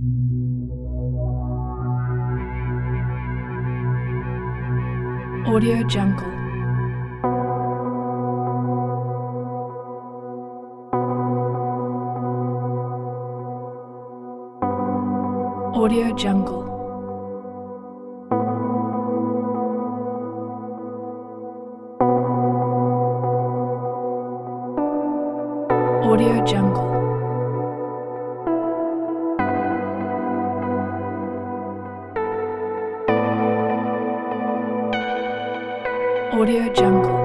Audio Jungle. Audio Jungle. Audio Jungle. Audio Jungle.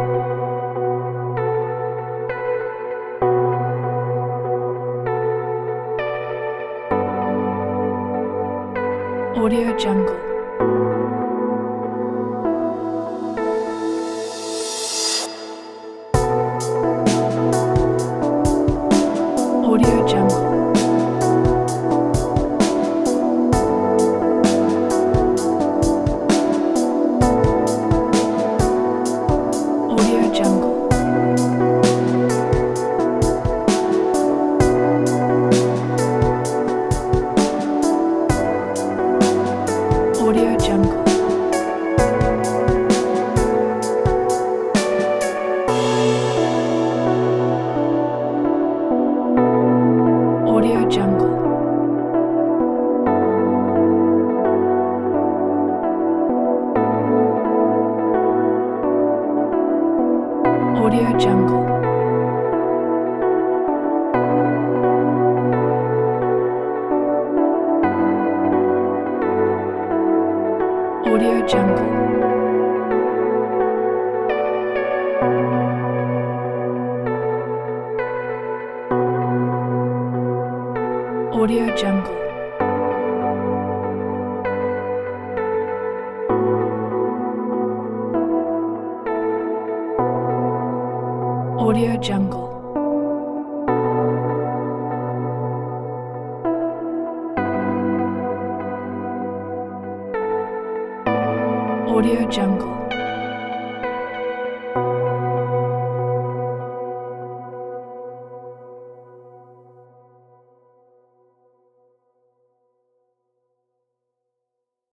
Audio Jungle. Audio Jungle. Audio Jungle. Audio Jungle. Audio Jungle. Audio Jungle. Audio Jungle. Audio Jungle. Audio Jungle. Audio Jungle.